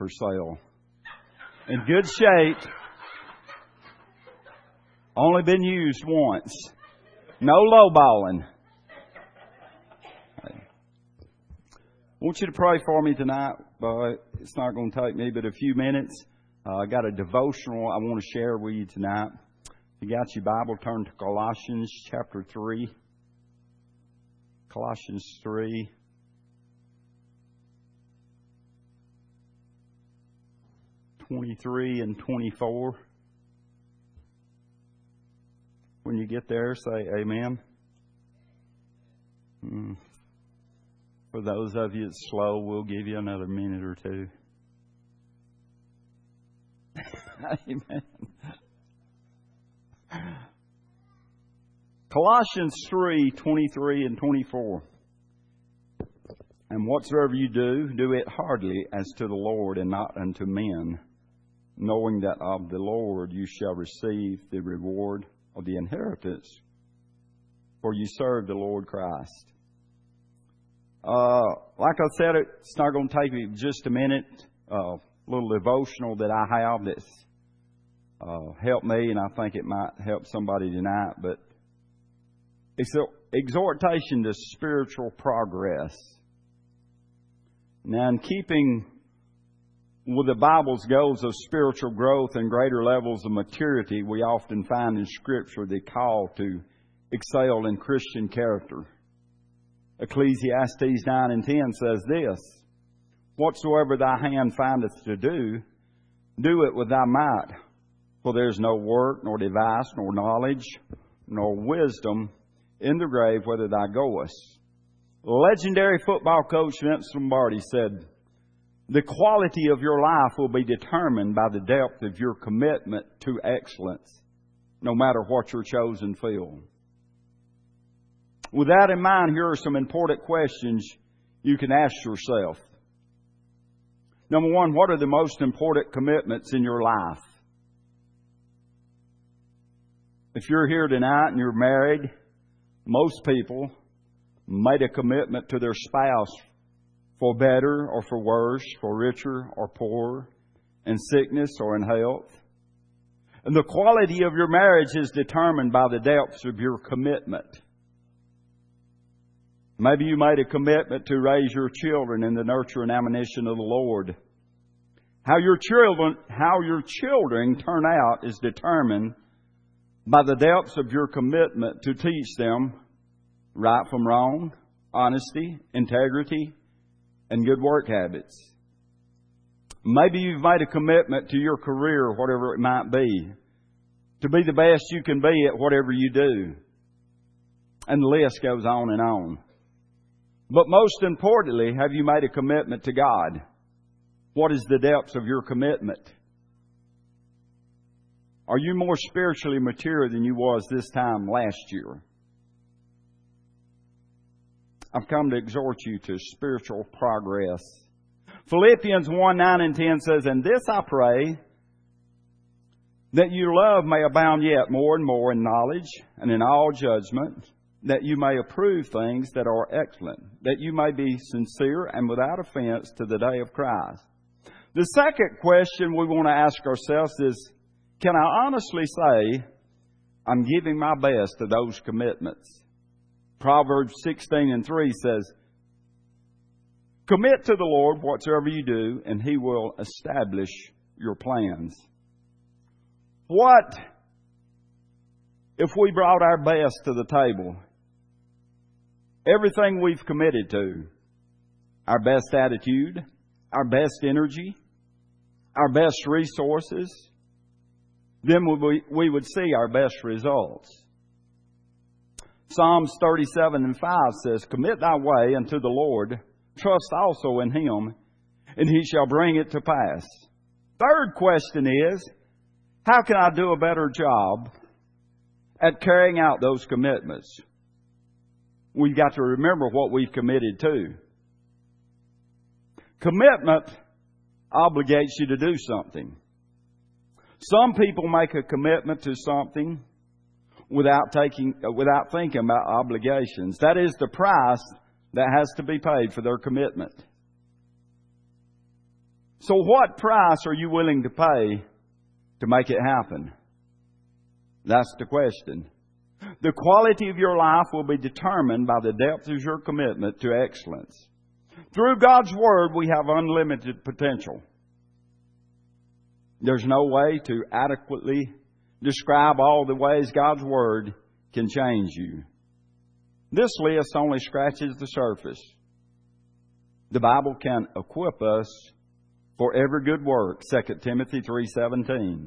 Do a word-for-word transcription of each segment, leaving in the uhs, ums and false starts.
for sale. In good shape. Only been used once. No lowballing. I want you to pray for me tonight, but it's not going to take me but a few minutes. Uh, I got a devotional I want to share with you tonight. If you got your Bible, turn to Colossians chapter three. Colossians three. twenty-three and twenty-four. When you get there, say amen. Mm. For those of you that's slow, we'll give you another minute or two. Amen. Colossians three, twenty-three and twenty-four. And whatsoever you do, do it heartily as to the Lord and not unto men, knowing that of the Lord you shall receive the reward of the inheritance, for you serve the Lord Christ. Uh, like I said, it's not going to take me just a minute. A uh, little devotional that I have that's uh, helped me, and I think it might help somebody tonight. But it's an exhortation to spiritual progress. Now, in keeping with the Bible's goals of spiritual growth and greater levels of maturity, we often find in Scripture the call to excel in Christian character. Ecclesiastes nine and ten says this, whatsoever thy hand findeth to do, do it with thy might. For there is no work, nor device, nor knowledge, nor wisdom in the grave whither thou goest. Legendary football coach Vince Lombardi said, the quality of your life will be determined by the depth of your commitment to excellence, no matter what your chosen field. With that in mind, here are some important questions you can ask yourself. Number one, what are the most important commitments in your life? If you're here tonight and you're married, most people made a commitment to their spouse for better or for worse, for richer or poorer, in sickness or in health. And the quality of your marriage is determined by the depths of your commitment. Maybe you made a commitment to raise your children in the nurture and admonition of the Lord. How your children, how your children turn out is determined by the depths of your commitment to teach them right from wrong, honesty, integrity, and good work habits. Maybe you've made a commitment to your career, whatever it might be, to be the best you can be at whatever you do. And the list goes on and on. But most importantly, have you made a commitment to God? What is the depths of your commitment? Are you more spiritually mature than you was this time last year? I've come to exhort you to spiritual progress. Philippians one, nine and ten says, and this I pray, that your love may abound yet more and more in knowledge and in all judgment, that you may approve things that are excellent, that you may be sincere and without offense to the day of Christ. The second question we want to ask ourselves is, can I honestly say I'm giving my best to those commitments? Proverbs sixteen and three says, commit to the Lord whatsoever you do, and He will establish your plans. What if we brought our best to the table? Everything we've committed to, our best attitude, our best energy, our best resources, then we, we would see our best results. Psalms thirty-seven and five says, commit thy way unto the Lord, trust also in Him, and He shall bring it to pass. Third question is, how can I do a better job at carrying out those commitments? We've got to remember what we've committed to. Commitment obligates you to do something. Some people make a commitment to something without taking, without thinking about obligations. That is the price that has to be paid for their commitment. So what price are you willing to pay to make it happen? That's the question. The quality of your life will be determined by the depth of your commitment to excellence. Through God's Word, we have unlimited potential. There's no way to adequately describe all the ways God's Word can change you. This list only scratches the surface. The Bible can equip us for every good work, Second Timothy three seventeen.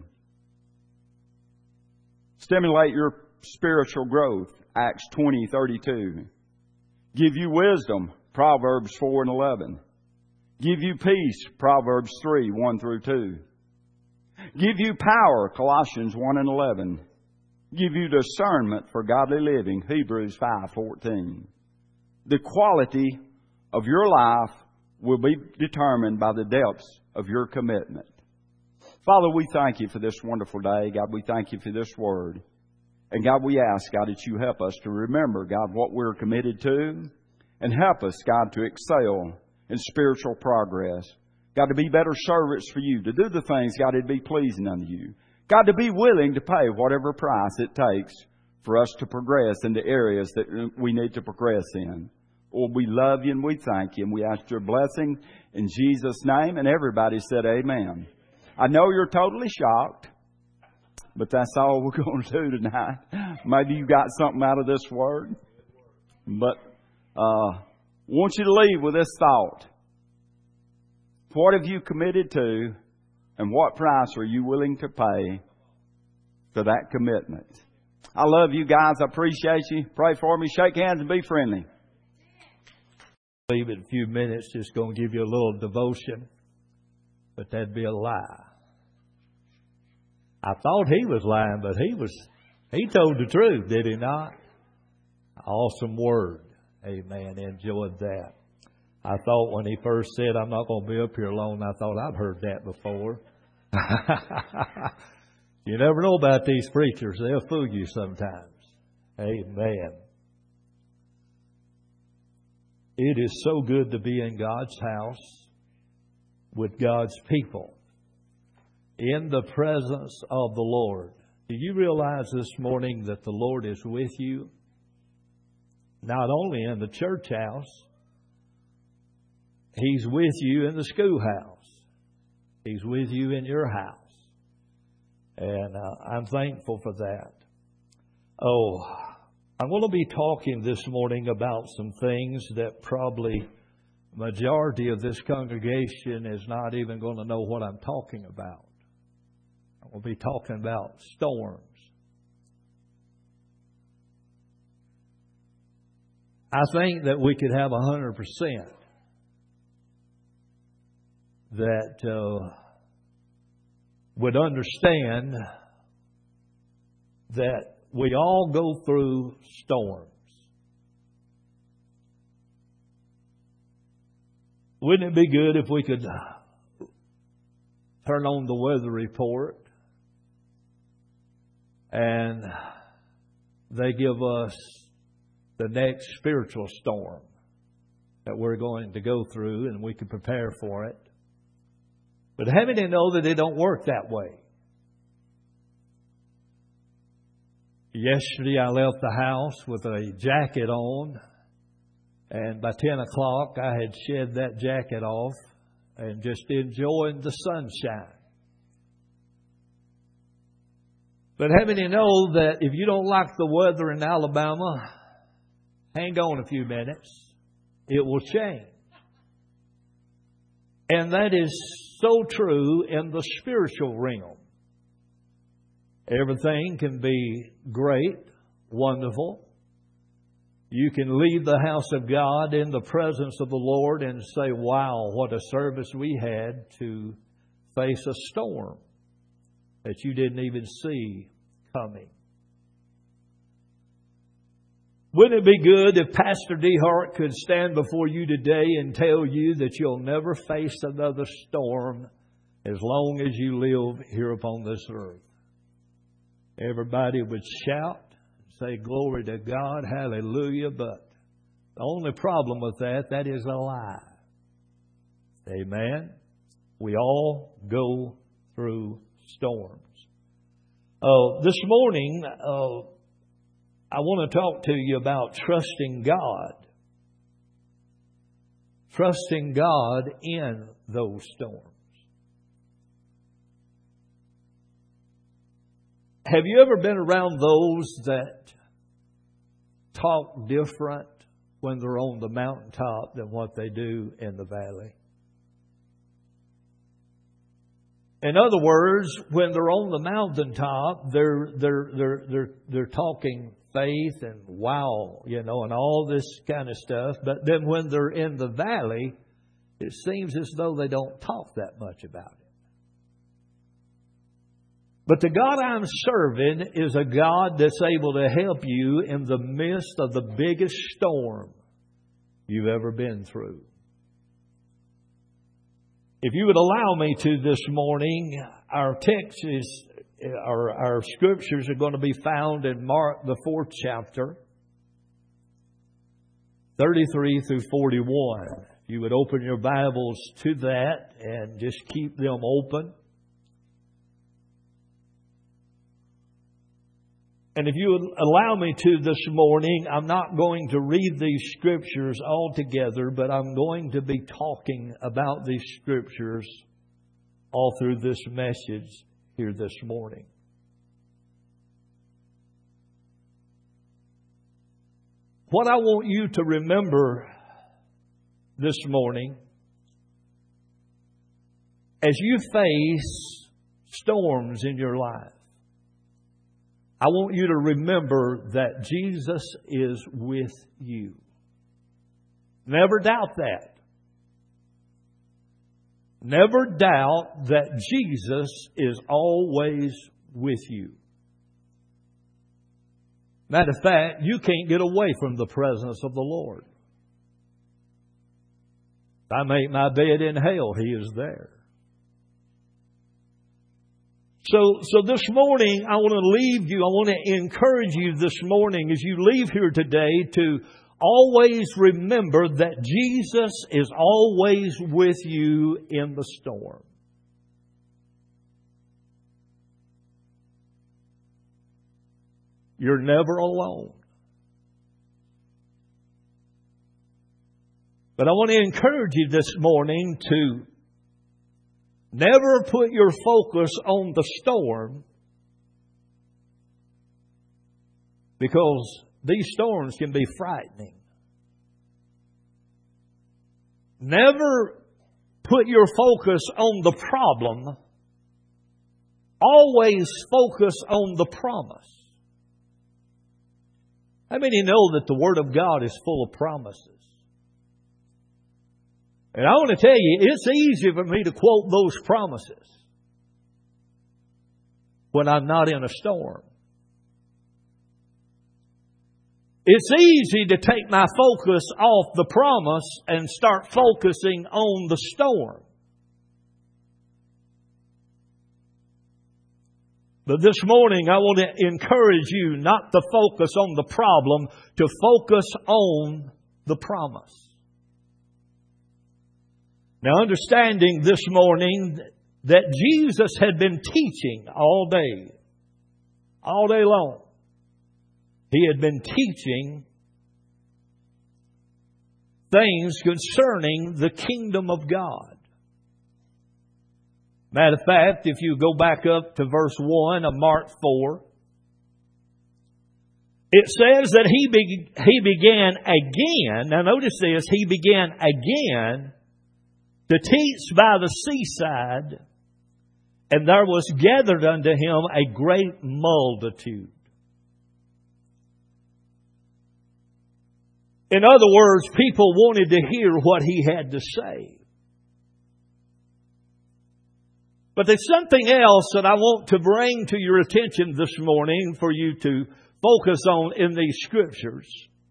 Stimulate your spiritual growth, Acts twenty thirty-two. Give you wisdom, Proverbs four and eleven. Give you peace, Proverbs three, one through two. Give you power, Colossians one and eleven. Give you discernment for godly living, Hebrews five fourteen. The quality of your life will be determined by the depths of your commitment. Father, we thank You for this wonderful day. God, we thank You for this Word. And God, we ask, God, that You help us to remember, God, what we're committed to, and help us, God, to excel in spiritual progress. God, to be better servants for You, to do the things, God, that'd be pleasing unto You. God, to be willing to pay whatever price it takes for us to progress in the areas that we need to progress in. Lord, we love You and we thank You, and we ask Your blessing in Jesus' name. And everybody said amen. I know you're totally shocked, but that's all we're going to do tonight. Maybe you got something out of this word. But uh, I want you to leave with this thought. What have you committed to, and what price are you willing to pay for that commitment? I love you guys. I appreciate you. Pray for me. Shake hands and be friendly. Leave it a few minutes. Just going to give you a little devotion. But that'd be a lie. I thought he was lying, but he was, he told the truth, did he not? Awesome word. Amen. Enjoyed that. I thought when he first said, I'm not going to be up here alone, I thought I've heard that before. You never know about these preachers. They'll fool you sometimes. Amen. It is so good to be in God's house with God's people, in the presence of the Lord. Do you realize this morning that the Lord is with you? Not only in the church house, He's with you in the schoolhouse. He's with you in your house. And uh, I'm thankful for that. Oh, I'm going to be talking this morning about some things that probably majority of this congregation is not even going to know what I'm talking about. I'm going to be talking about storms. I think that we could have one hundred percent that uh, would understand that we all go through storms. Wouldn't it be good if we could turn on the weather report and they give us the next spiritual storm that we're going to go through, and we can prepare for it? But having to know that it don't work that way. Yesterday I left the house with a jacket on, and by ten o'clock I had shed that jacket off and just enjoying the sunshine. But having to know that if you don't like the weather in Alabama, hang on a few minutes. It will change. And that is so true in the spiritual realm. Everything can be great, wonderful. You can leave the house of God in the presence of the Lord and say, wow, what a service we had to face a storm that you didn't even see coming. Wouldn't it be good if Pastor D. Hart could stand before you today and tell you that you'll never face another storm as long as you live here upon this earth? Everybody would shout and say, glory to God, hallelujah. But the only problem with that, that is a lie. Amen. We all go through storms. Uh, this morning, uh, I want to talk to you about trusting God. Trusting God in those storms. Have you ever been around those that talk different when they're on the mountaintop than what they do in the valley? In other words, when they're on the mountaintop, they're they're they're they're they're talking faith and wow, you know, and all this kind of stuff. But then when they're in the valley, it seems as though they don't talk that much about it. But the God I'm serving is a God that's able to help you in the midst of the biggest storm you've ever been through. If you would allow me to this morning, our text is, our, our scriptures are going to be found in Mark, the fourth chapter, thirty-three through forty-one. If you would open your Bibles to that and just keep them open. And if you would allow me to this morning, I'm not going to read these scriptures all together, but I'm going to be talking about these scriptures all through this message here this morning. What I want you to remember this morning, as you face storms in your life, I want you to remember that Jesus is with you. Never doubt that. Never doubt that Jesus is always with you. Matter of fact, you can't get away from the presence of the Lord. If I make my bed in hell, He is there. So, so this morning, I want to leave you, I want to encourage you this morning as you leave here today to always remember that Jesus is always with you in the storm. You're never alone. But I want to encourage you this morning to never put your focus on the storm, because these storms can be frightening. Never put your focus on the problem. Always focus on the promise. How many know that the Word of God is full of promises? And I want to tell you, it's easy for me to quote those promises when I'm not in a storm. It's easy to take my focus off the promise and start focusing on the storm. But this morning, I want to encourage you not to focus on the problem, to focus on the promise. Now, understanding this morning that Jesus had been teaching all day, all day long. He had been teaching things concerning the kingdom of God. Matter of fact, if you go back up to verse one of Mark four, it says that he, be, he began again, now notice this, he began again to teach by the seaside, and there was gathered unto him a great multitude. In other words, people wanted to hear what he had to say. But there's something else that I want to bring to your attention this morning for you to focus on in these scriptures.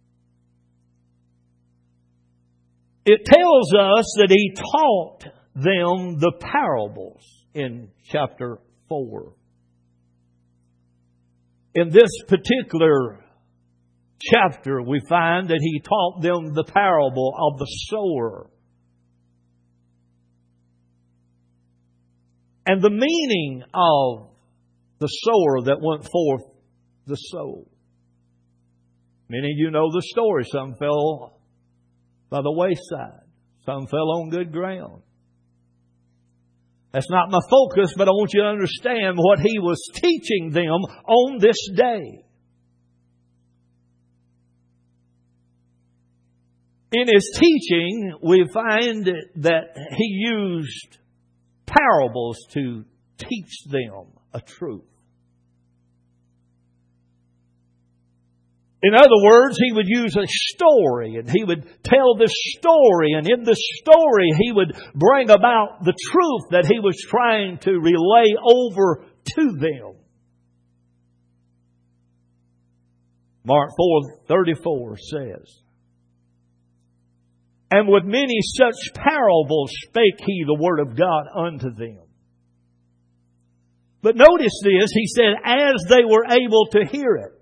It tells us that he taught them the parables in chapter four. In this particular chapter, we find that he taught them the parable of the sower. and the meaning of the sower that went forth the soul. Many of you know the story. Some fell by the wayside. Some fell on good ground. That's not my focus, but I want you to understand what he was teaching them on this day. In his teaching, we find that he used parables to teach them a truth. In other words, he would use a story, and he would tell this story, and in this story he would bring about the truth that he was trying to relay over to them. Mark four thirty-four says, "And with many such parables spake he the word of God unto them." But notice this, he said, as they were able to hear it.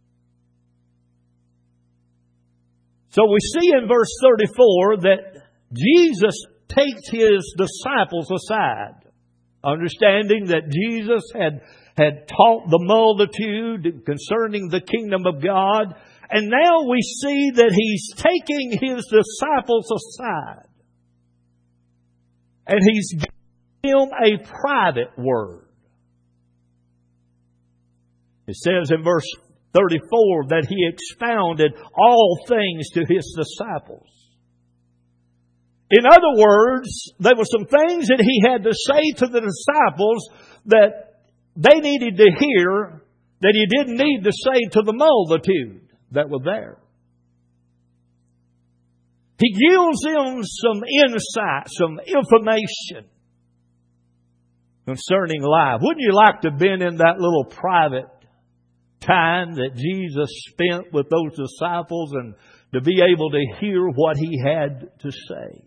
So we see in verse thirty-four that Jesus takes his disciples aside, understanding that Jesus had, had taught the multitude concerning the kingdom of God. And now we see that he's taking his disciples aside. And he's giving them a private word. It says in verse thirty-four that he expounded all things to his disciples. In other words, there were some things that he had to say to the disciples that they needed to hear that he didn't need to say to the multitude that were there. He gives them some insight, some information concerning life. Wouldn't you like to have been in that little private time that Jesus spent with those disciples and to be able to hear what he had to say?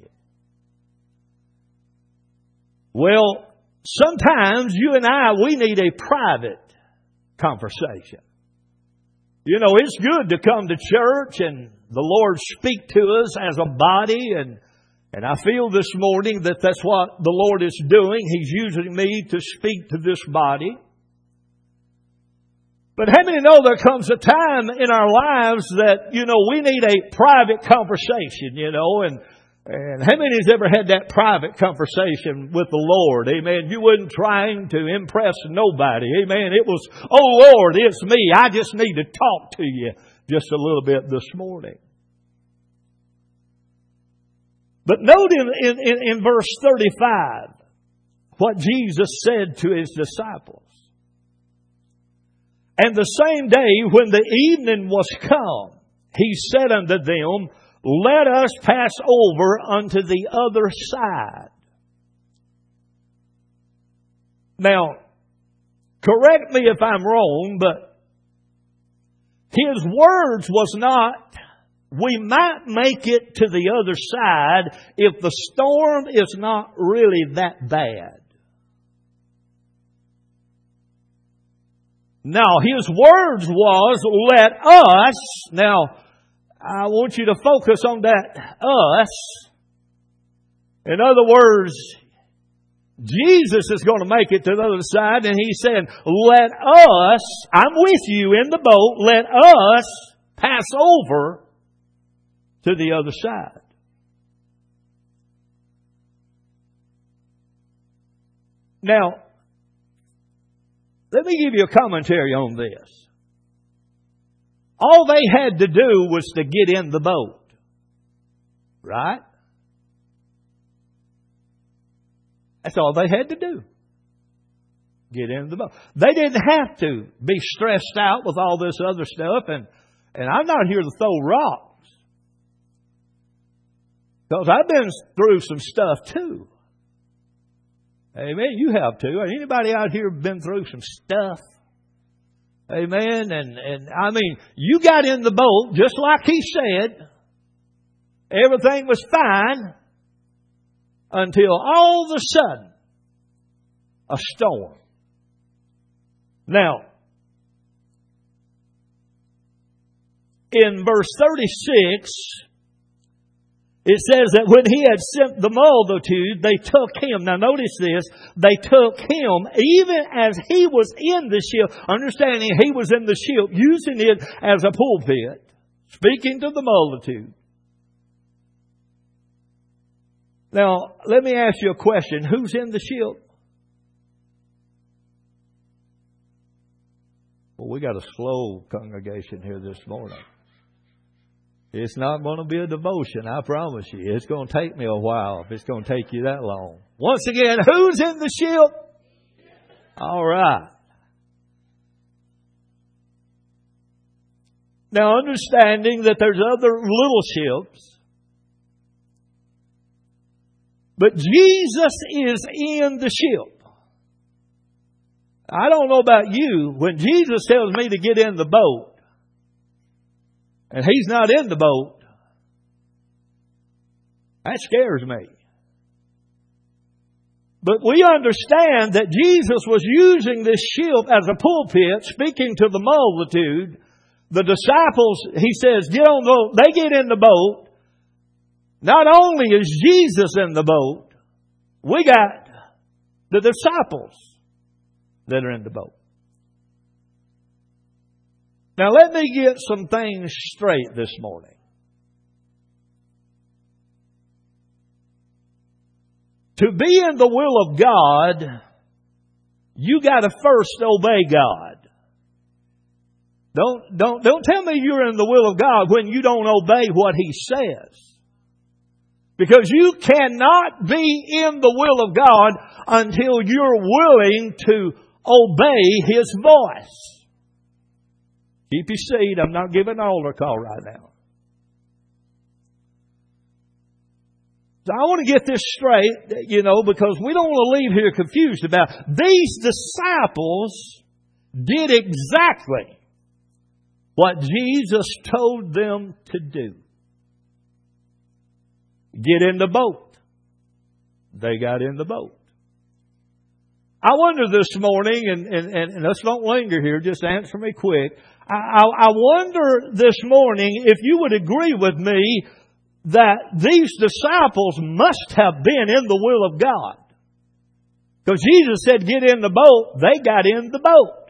Well, sometimes you and I, we need a private conversation. You know, it's good to come to church and the Lord speak to us as a body, and and I feel this morning that that's what the Lord is doing. He's using me to speak to this body. But how many know there comes a time in our lives that, you know, we need a private conversation, you know, and and how many has ever had that private conversation with the Lord? Amen. You wasn't trying to impress nobody. Amen. It was, oh Lord, it's me. I just need to talk to you just a little bit this morning. But note in, in, in verse thirty-five what Jesus said to his disciples. "And the same day when the evening was come, he said unto them, Let us pass over unto the other side." Now, correct me if I'm wrong, but his words was not, we might make it to the other side if the storm is not really that bad. Now, his words was, let us. Now, I want you to focus on that us. In other words, Jesus is going to make it to the other side, and he's saying, let us, I'm with you in the boat, let us pass over to the other side. Now, let me give you a commentary on this. All they had to do was to get in the boat. Right? That's all they had to do. Get in the boat. They didn't have to be stressed out with all this other stuff. And, and I'm not here to throw rocks. Because I've been through some stuff too. Amen. You have too. Anybody out here been through some stuff? Amen. And, and I mean, you got in the boat just like he said. Everything was fine until all of a sudden a storm. Now, in verse thirty-six, It says that when he had sent the multitude, they took him. Now notice this. They took him even as he was in the ship, understanding he was in the ship, using it as a pulpit, speaking to the multitude. Now, let me ask you a question. Who's in the ship? Well, we got a slow congregation here this morning. It's not going to be a devotion, I promise you. It's going to take me a while if it's going to take you that long. Once again, who's in the ship? All right. Now, understanding that there's other little ships, but Jesus is in the ship. I don't know about you. When Jesus tells me to get in the boat, and He's not in the boat, that scares me. But we understand that Jesus was using this ship as a pulpit, speaking to the multitude. The disciples, He says, get on the boat. They get in the boat. Not only is Jesus in the boat, we got the disciples that are in the boat. Now let me get some things straight this morning. To be in the will of God, you got to first obey God. Don't, don't, don't tell me you're in the will of God when you don't obey what He says. Because you cannot be in the will of God until you're willing to obey His voice. Keep your seat. I'm not giving an altar call right now. So I want to get this straight, you know, because we don't want to leave here confused about it. These disciples did exactly what Jesus told them to do. Get in the boat. They got in the boat. I wonder this morning, and, and, and let's don't linger here, just answer me quick. I, I, I wonder this morning if you would agree with me that these disciples must have been in the will of God. Because Jesus said, get in the boat. They got in the boat.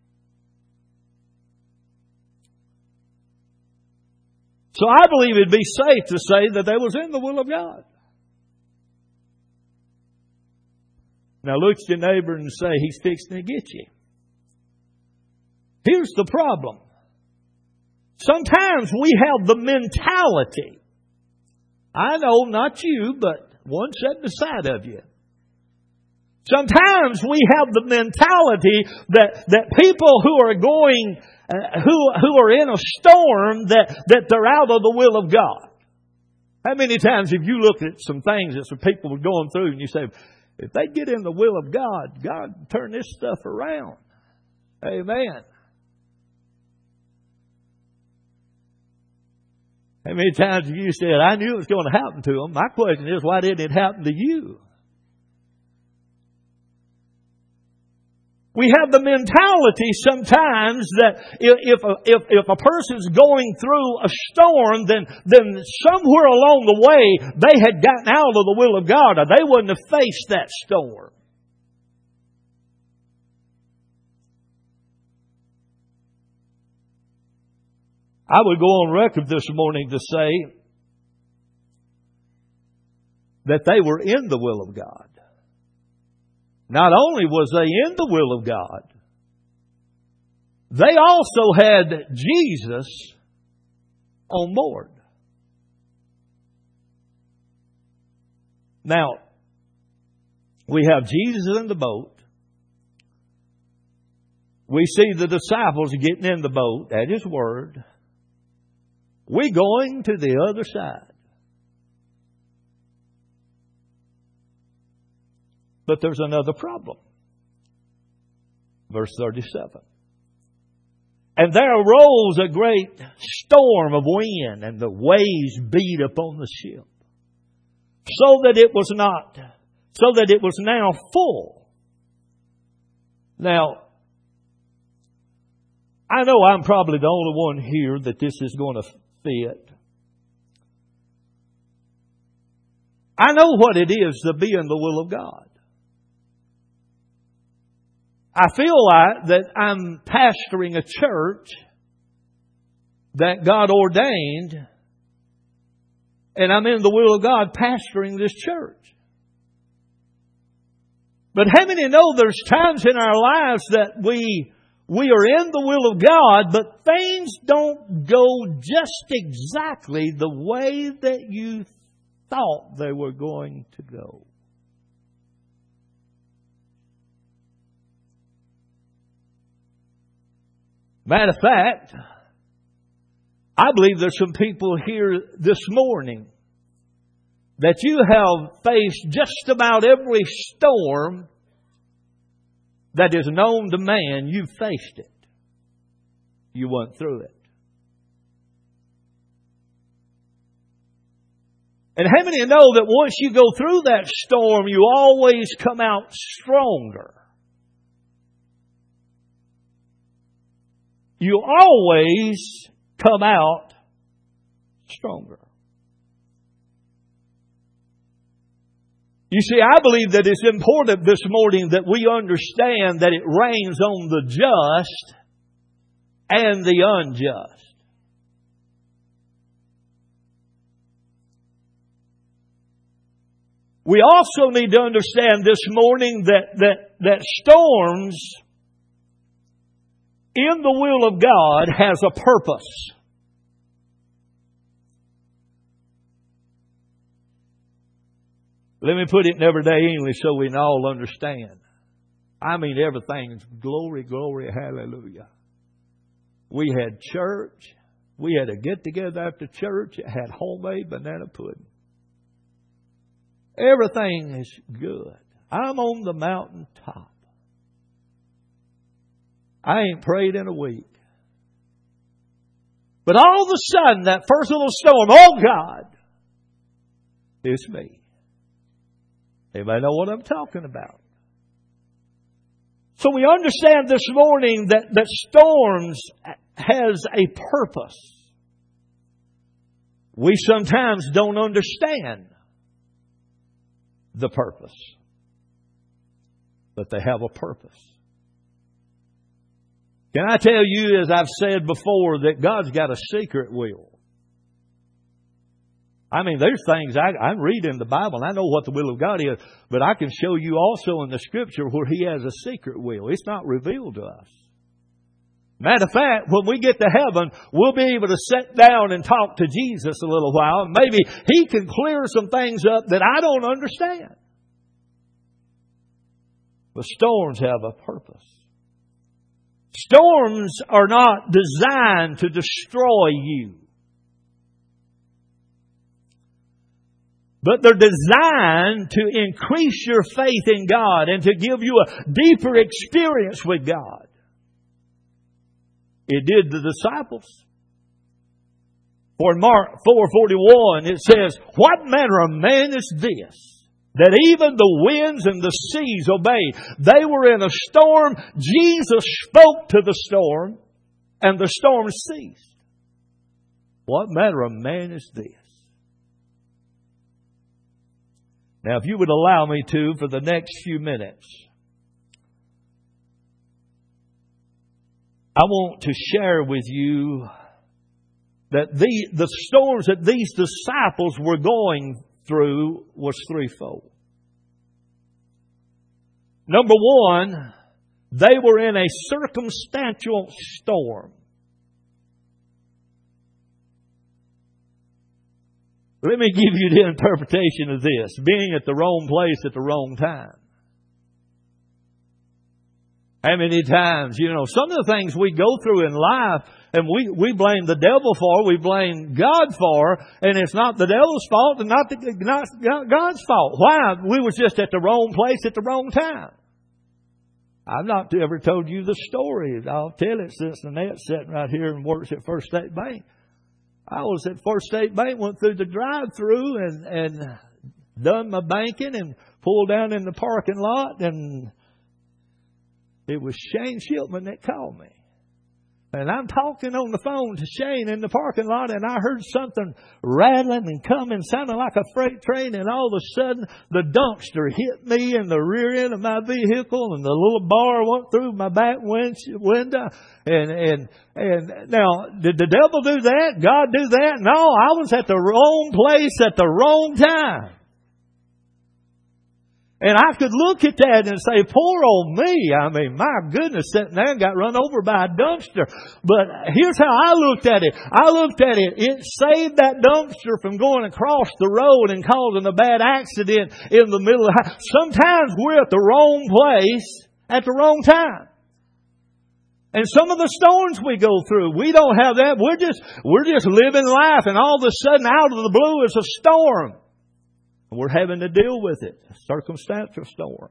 So I believe it'd be safe to say that they was in the will of God. Now look at your neighbor and say, he's fixing to get you. Here's the problem. Sometimes we have the mentality. I know, not you, but one sitting beside of you. Sometimes we have the mentality that, that people who are going, uh, who, who are in a storm, that, that they're out of the will of God. How many times have you looked at some things that some people are going through and you say, if they get in the will of God, God will turn this stuff around. Amen. How many times have you said, I knew it was going to happen to them? My question is, why didn't it happen to you? We have the mentality sometimes that if a, if, if a person's going through a storm, then, then somewhere along the way they had gotten out of the will of God, or they wouldn't have faced that storm. I would go on record this morning to say that they were in the will of God. Not only was they in the will of God, they also had Jesus on board. Now, we have Jesus in the boat. We see the disciples getting in the boat at His word. We're going to the other side. But there's another problem. Verse thirty-seven. And there arose a great storm of wind, and the waves beat upon the ship, so that it was not, so that it was now full. Now, I know I'm probably the only one here that this is going to fit. I know what it is to be in the will of God. I feel like that I'm pastoring a church that God ordained, and I'm in the will of God pastoring this church. But how many know there's times in our lives that we we are in the will of God, but things don't go just exactly the way that you thought they were going to go? Matter of fact, I believe there's some people here this morning that you have faced just about every storm that is known to man. You've faced it. You went through it. And how many know that once you go through that storm, you always come out stronger? You always come out stronger. You see, I believe that it's important this morning that we understand that it rains on the just and the unjust. We also need to understand this morning that, that, that storms in the will of God has a purpose. Let me put it in everyday English so we can all understand. I mean, everything's glory, glory, hallelujah. We had church. We had a get-together after church. It had homemade banana pudding. Everything is good. I'm on the mountaintop. I ain't prayed in a week. But all of a sudden, that first little storm, oh God, it's me. Anybody know what I'm talking about? So we understand this morning that, that storms has a purpose. We sometimes don't understand the purpose, but they have a purpose. Can I tell you, as I've said before, that God's got a secret will? I mean, there's things I, I read in the Bible, and I know what the will of God is, but I can show you also in the Scripture where He has a secret will. It's not revealed to us. Matter of fact, when we get to heaven, we'll be able to sit down and talk to Jesus a little while, and maybe He can clear some things up that I don't understand. But storms have a purpose. Storms are not designed to destroy you, but they're designed to increase your faith in God and to give you a deeper experience with God. It did the disciples. For in Mark four forty-one it says, "What manner of man is this, that even the winds and the seas obey?" They were in a storm. Jesus spoke to the storm, and the storm ceased. What manner of man is this? Now, if you would allow me to, for the next few minutes, I want to share with you that the, the storms that these disciples were going through was threefold. Number one, they were in a circumstantial storm. Let me give you the interpretation of this. Being at the wrong place at the wrong time. How many times, you know, some of the things we go through in life and we, we blame the devil for, we blame God for, and it's not the devil's fault and not, the, not God's fault. Why? We was just at the wrong place at the wrong time. I've not ever told you the story. I'll tell it since Nanette's sitting right here and works at First State Bank. I was at First State Bank, went through the drive-through and, and done my banking and pulled down in the parking lot, and it was Shane Shipman that called me. And I'm talking on the phone to Shane in the parking lot, and I heard something rattling and coming, sounding like a freight train, and all of a sudden the dumpster hit me in the rear end of my vehicle, and the little bar went through my back window. And and and now, did the devil do that? God do that? No, I was at the wrong place at the wrong time. And I could look at that and say, poor old me. I mean, my goodness, sitting there and got run over by a dumpster. But here's how I looked at it. I looked at it. It saved that dumpster from going across the road and causing a bad accident in the middle of the house. Sometimes we're at the wrong place at the wrong time. And some of the storms we go through, we don't have that. We're just, we're just living life, and all of a sudden, out of the blue is a storm. And we're having to deal with it. A circumstantial storm.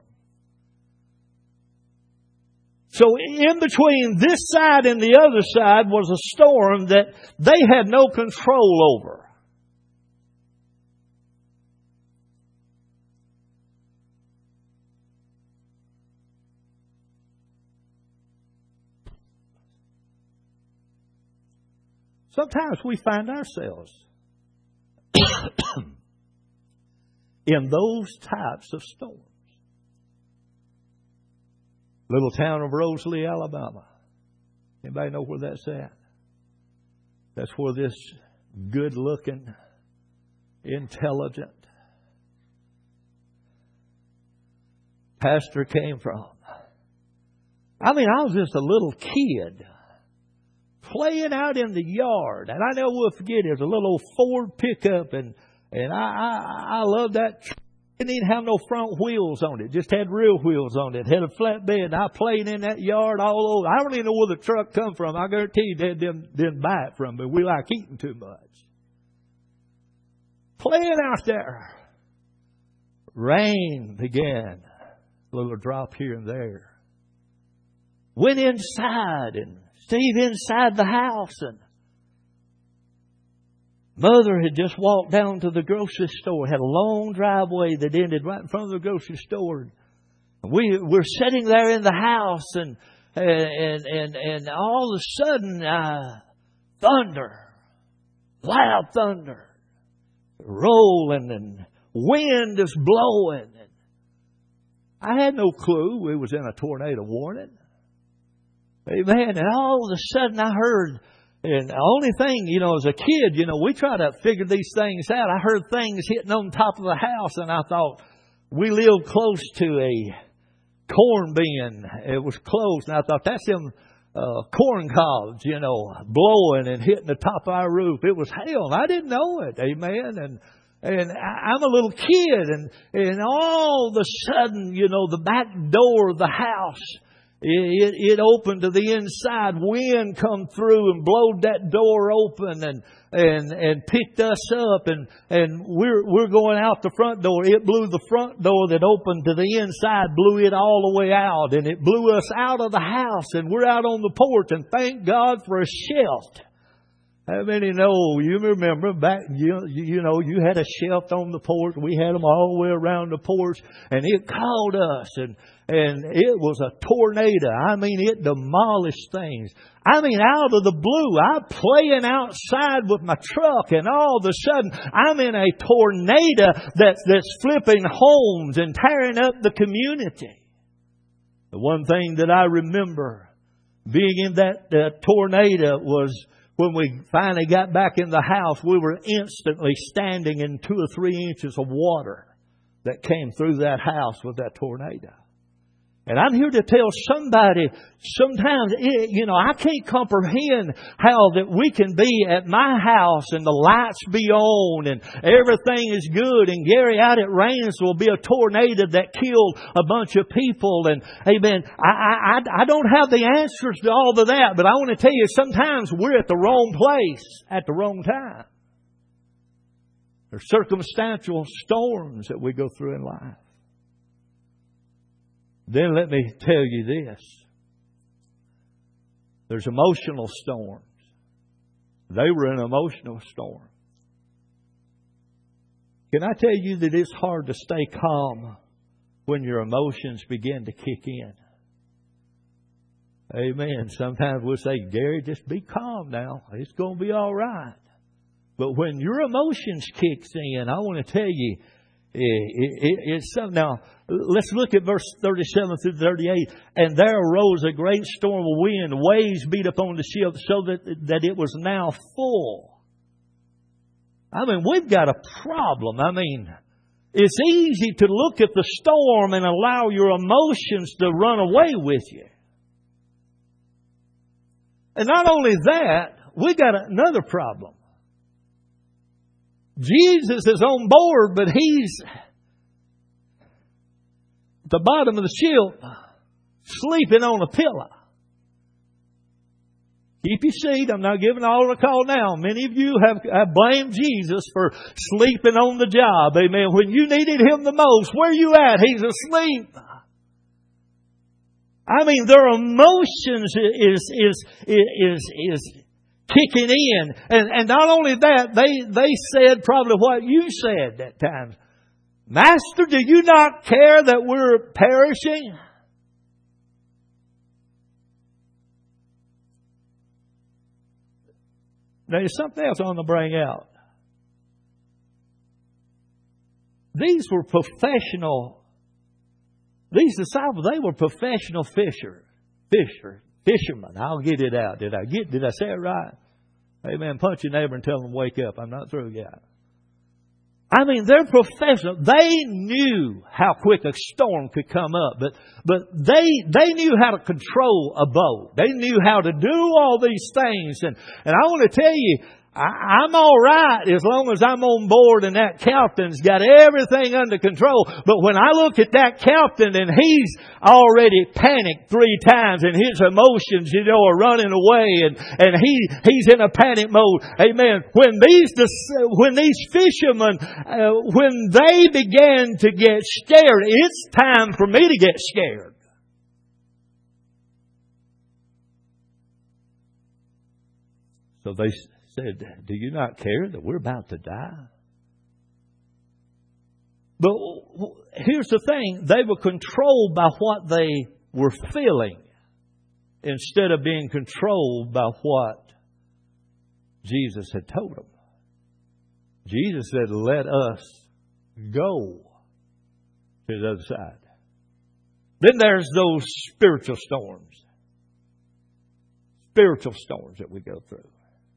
So in between this side and the other side was a storm that they had no control over. Sometimes we find ourselves in those types of storms. Little town of Rosalie, Alabama. Anybody know where that's at? That's where this good-looking, intelligent pastor came from. I mean, I was just a little kid playing out in the yard. And I never will forget, it was a little old Ford pickup, and And I, I, I love that. It didn't even have no front wheels on it. Just had rear wheels on it. Had a flatbed. I played in that yard all over. I don't even know where the truck come from. I guarantee you they didn't, didn't buy it from me. We like eating too much. Playing out there. Rain began. A little drop here and there. Went inside, and Steve inside the house, and Mother had just walked down to the grocery store, had a long driveway that ended right in front of the grocery store. We were sitting there in the house, and and and and all of a sudden, uh, thunder, loud thunder, rolling, and wind is blowing. And I had no clue we was in a tornado warning. Amen. And all of a sudden, I heard. And the only thing, you know, as a kid, you know, we try to figure these things out. I heard things hitting on top of the house, and I thought, we lived close to a corn bin. It was close, and I thought, that's them uh, corn cobs, you know, blowing and hitting the top of our roof. It was hell, and I didn't know it. Amen. And and I'm a little kid, and, and all of a sudden, you know, the back door of the house, It, it opened to the inside. Wind come through and blowed that door open and and and picked us up, and and we're we're going out the front door. It blew the front door that opened to the inside, blew it all the way out, and it blew us out of the house. And we're out on the porch, and thank God for a shelf. How many know, you remember back, you, you know, you had a shelf on the porch. We had them all the way around the porch, and it called us, and, and it was a tornado. I mean, it demolished things. I mean, out of the blue, I'm playing outside with my truck, and all of a sudden, I'm in a tornado that's, that's flipping homes and tearing up the community. The one thing that I remember being in that uh, tornado was, when we finally got back in the house, we were instantly standing in two or three inches of water that came through that house with that tornado. And I'm here to tell somebody, sometimes, it, you know, I can't comprehend how that we can be at my house and the lights be on and everything is good, and Gary, out at Rains will be a tornado that killed a bunch of people. And amen, I, I, I don't have the answers to all of that, but I want to tell you, sometimes we're at the wrong place at the wrong time. There's circumstantial storms that we go through in life. Then let me tell you this. There's emotional storms. They were an emotional storm. Can I tell you that it's hard to stay calm when your emotions begin to kick in? Amen. Sometimes we'll say, Gary, just be calm now. It's going to be all right. But when your emotions kicks in, I want to tell you, it, it, it's something. Now, let's look at verse thirty-seven through thirty-eight. And there arose a great storm of wind. Waves beat upon the ship so that, that it was now full. I mean, we've got a problem. I mean, it's easy to look at the storm and allow your emotions to run away with you. And not only that, we got another problem. Jesus is on board, but He's at the bottom of the ship, sleeping on a pillow. Keep your seat. I'm not giving all the call now. Many of you have, have blamed Jesus for sleeping on the job. Amen. When you needed Him the most, where are you at? He's asleep. I mean, their emotions is is is is kicking in, and and not only that, they they said probably what you said at times. Master, do you not care that we're perishing? Now, there's something else I want to bring out. These were professional. These disciples, they were professional fisher, fisher, fishermen. I'll get it out. Did I get? Did I say it right? Amen. Punch your neighbor and tell them, wake up. I'm not through yet. I mean, they're professional. They knew how quick a storm could come up, but but they they knew how to control a boat. They knew how to do all these things, and and I want to tell you, I, I'm all right as long as I'm on board and that captain's got everything under control. But when I look at that captain and he's already panicked three times and his emotions, you know, are running away and, and he, he's in a panic mode. Amen. When these, when these fishermen, uh, when they began to get scared, it's time for me to get scared. So they said, do you not care that we're about to die? But here's the thing. They were controlled by what they were feeling instead of being controlled by what Jesus had told them. Jesus said, let us go to the other side. Then there's those spiritual storms. Spiritual storms that we go through.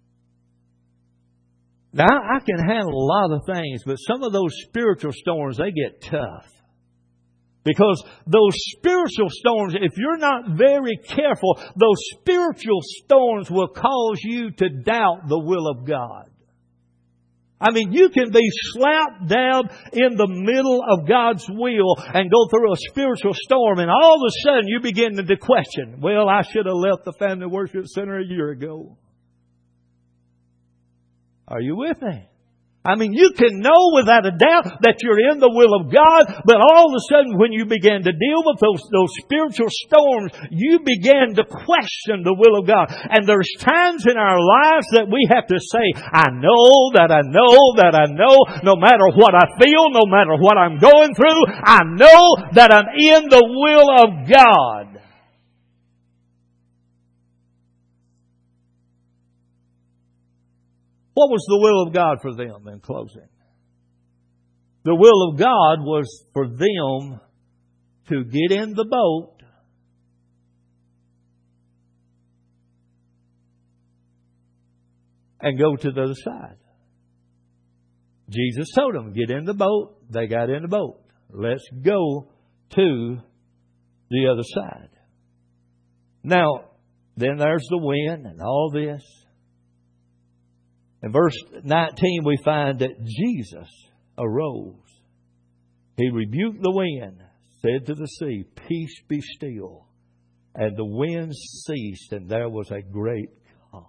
Now, I can handle a lot of things, but some of those spiritual storms, they get tough. Because those spiritual storms, if you're not very careful, those spiritual storms will cause you to doubt the will of God. I mean, you can be slapped down in the middle of God's will and go through a spiritual storm, and all of a sudden you begin to question, well, I should have left the family worship center a year ago. Are you with me? I mean, you can know without a doubt that you're in the will of God, but all of a sudden when you begin to deal with those, those spiritual storms, you begin to question the will of God. And there's times in our lives that we have to say, I know that I know that I know, no matter what I feel, no matter what I'm going through, I know that I'm in the will of God. What was the will of God for them in closing? The will of God was for them to get in the boat and go to the other side. Jesus told them, get in the boat. They got in the boat. Let's go to the other side. Now, then there's the wind and all this. In verse nineteen, we find that Jesus arose. He rebuked the wind, said to the sea, peace be still. And the wind ceased, and there was a great calm.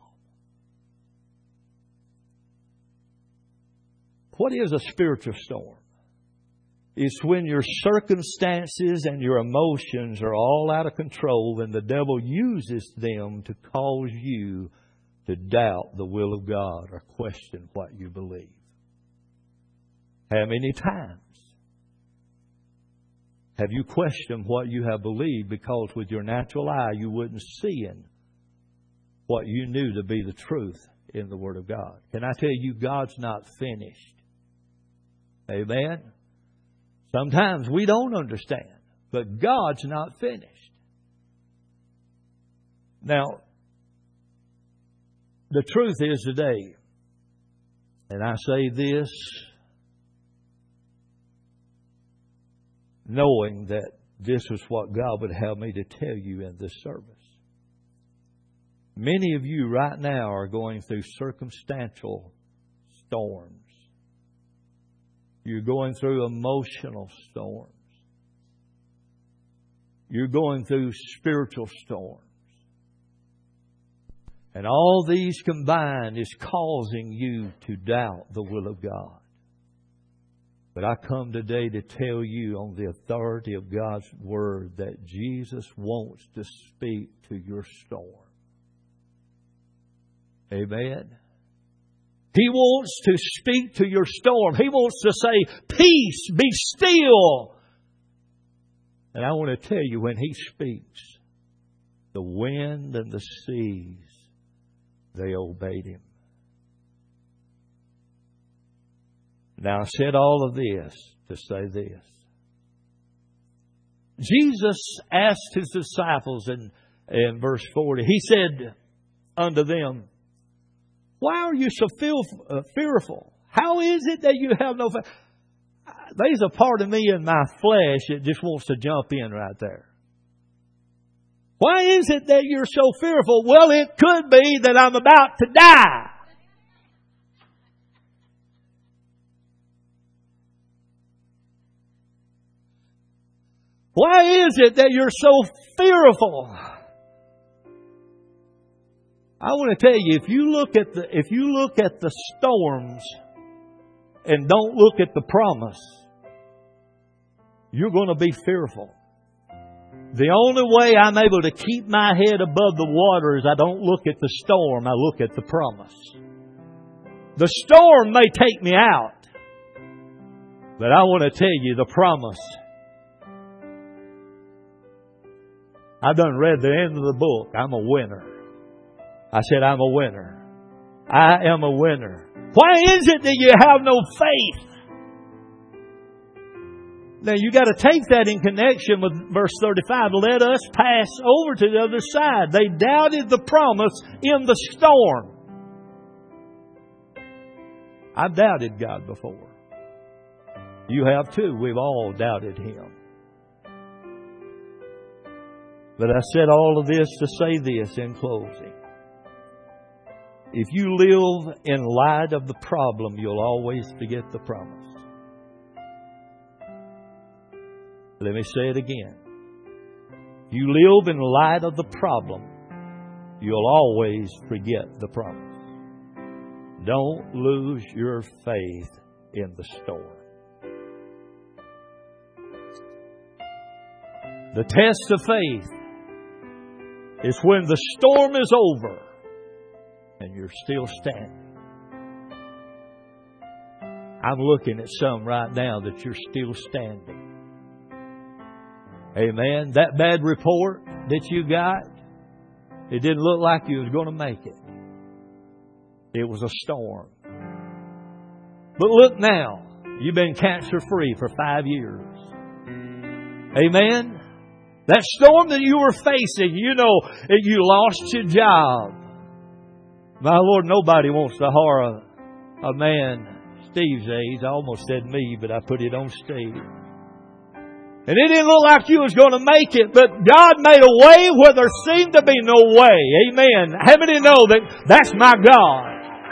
What is a spiritual storm? It's when your circumstances and your emotions are all out of control, and the devil uses them to cause you to doubt the will of God or question what you believe. How many times Have you questioned what you have believed? Because with your natural eye you wouldn't see in what you knew to be the truth in the Word of God. Can I tell you, God's not finished? Amen? Sometimes we don't understand, but God's not finished. Now, the truth is today, and I say this knowing that this is what God would have me to tell you in this service. Many of you right now are going through circumstantial storms. You're going through emotional storms. You're going through spiritual storms. And all these combined is causing you to doubt the will of God. But I come today to tell you on the authority of God's Word that Jesus wants to speak to your storm. Amen. He wants to speak to your storm. He wants to say, peace, be still. And I want to tell you, when He speaks, the wind and the seas, they obeyed Him. Now I said all of this to say this. Jesus asked His disciples in, in verse forty, He said unto them, why are you so fearful? How is it that you have no faith? There's a part of me in my flesh that just wants to jump in right there. Why is it that you're so fearful? Well, it could be that I'm about to die. Why is it that you're so fearful? I want to tell you, if you look at the if you look at the storms and don't look at the promise, you're going to be fearful. The only way I'm able to keep my head above the water is I don't look at the storm, I look at the promise. The storm may take me out, but I want to tell you the promise. I've done read the end of the book. I'm a winner. I said, I'm a winner. I am a winner. Why is it that you have no faith? Now you got to take that in connection with verse thirty-five. Let us pass over to the other side. They doubted the promise in the storm. I've doubted God before. You have too. We've all doubted Him. But I said all of this to say this in closing. If you live in light of the problem, you'll always forget the promise. Let me say it again. If you live in light of the problem, you'll always forget the promise. Don't lose your faith in the storm. The test of faith is when the storm is over and you're still standing. I'm looking at some right now that you're still standing. Amen. That bad report that you got, it didn't look like you was going to make it. It was a storm. But look now, you've been cancer free for five years. Amen. That storm that you were facing, you know, you lost your job. My Lord, nobody wants to hire a, a man Steve's age. I almost said me, but I put it on Steve. And it didn't look like you was going to make it, but God made a way where there seemed to be no way. Amen. How many know that that's my God?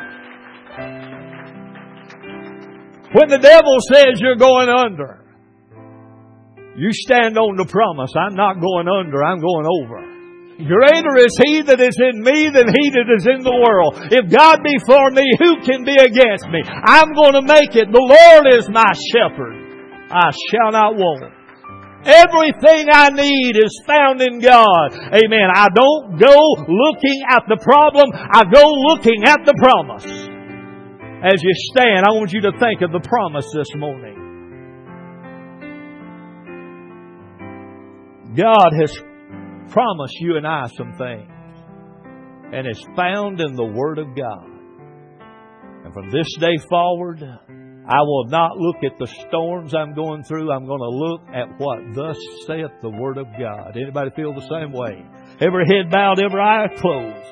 When the devil says you're going under, you stand on the promise. I'm not going under, I'm going over. Greater is He that is in me than he that is in the world. If God be for me, who can be against me? I'm going to make it. The Lord is my shepherd. I shall not want. Everything I need is found in God. Amen. I don't go looking at the problem. I go looking at the promise. As you stand, I want you to think of the promise this morning. God has promised you and I some things. And it's found in the Word of God. And from this day forward, I will not look at the storms I'm going through. I'm going to look at what thus saith the Word of God. Anybody feel the same way? Every head bowed, every eye closed.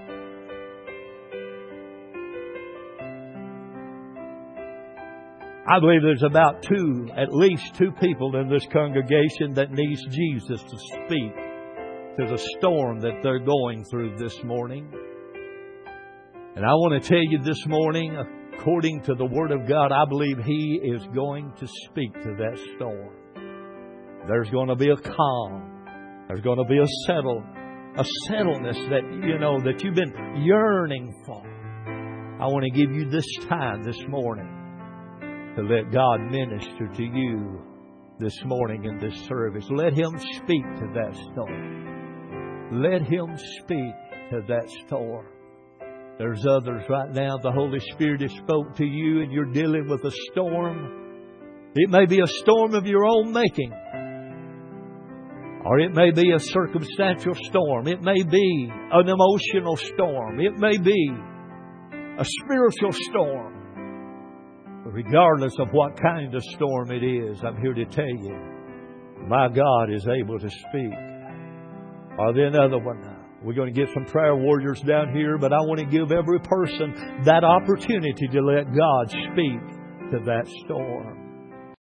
I believe there's about two, at least two people in this congregation that needs Jesus to speak to the storm that they're going through this morning. And I want to tell you this morning, according to the Word of God, I believe He is going to speak to that storm. There's going to be a calm. There's going to be a settle, a settledness that, you know, that you've been yearning for. I want to give you this time this morning to let God minister to you this morning in this service. Let Him speak to that storm. Let Him speak to that storm. There's others right now. The Holy Spirit has spoke to you and you're dealing with a storm. It may be a storm of your own making. Or it may be a circumstantial storm. It may be an emotional storm. It may be a spiritual storm. But regardless of what kind of storm it is, I'm here to tell you, my God is able to speak. Or the another one. We're going to get some prayer warriors down here, but I want to give every person that opportunity to let God speak to that storm.